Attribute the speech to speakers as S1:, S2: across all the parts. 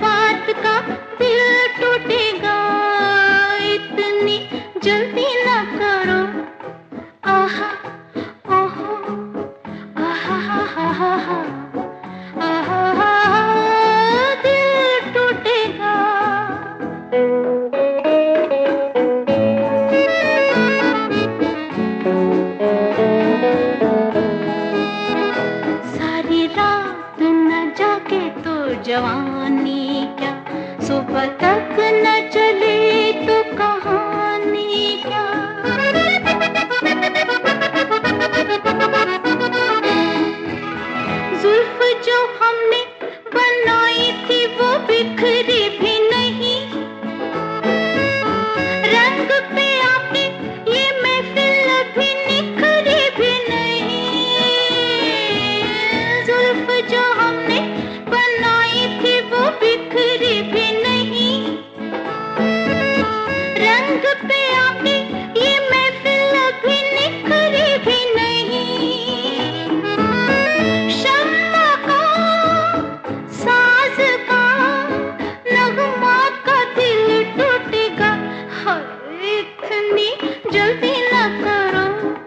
S1: जज्बात का दिल टूटेगा, इतनी जल्दी न करो। आहा ओहो आहा हा हा हा हा, आहा हा हा, दिल टूटेगा। सारी रात न जागे तो जवानी क्या, सुबह तक न चले तो कहानी क्या। जुल्फ जो हमने बनाई थी वो बिखरी भी नहीं, रंग पे आके ये महफिल अभी निखरी भी नहीं। जुल्फ जो हमने बनाई थी वो बिखरी भी नहीं, रंग पे आके ये महफिल अभी निखरी भी नहीं। शम्मा का साज का नगमा का दिल टूटेगा, हाय इतनी जल्दी न करो।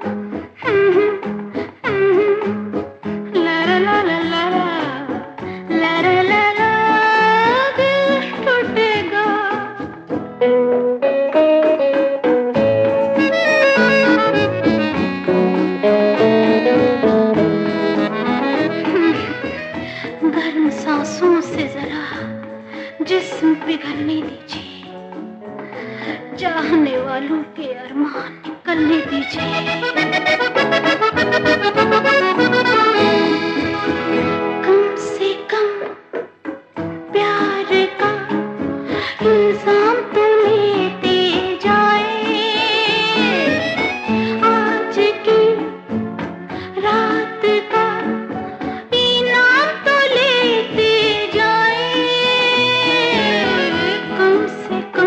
S1: ला ला ला ला ला ला ला ला ला, दिल टूटेगा। गर्म सांसों से जरा जिस्म पिघलने दीजिए, चाहने वालों के अरमान निकलने दीजिए। कम से कम प्यार का इल्जाम तो लेते जाए, आज की रात का इनाम तो लेते जाए। कम से कम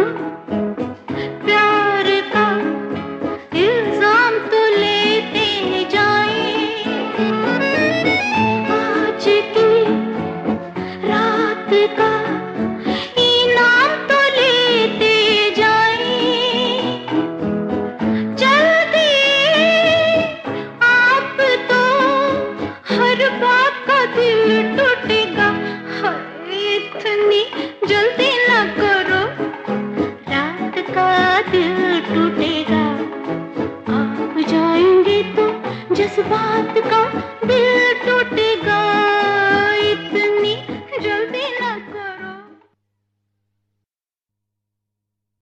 S1: प्यार का इल्जाम तो लेते जाए, आज की रात का इनाम तो लेते जाए। जल्दी आप तो हर बात का दिल टूटेगा, हाय इतनी जल्दी न करो। रात का दिल टूटेगा, आप जाएंगे तो जज्बात का दिल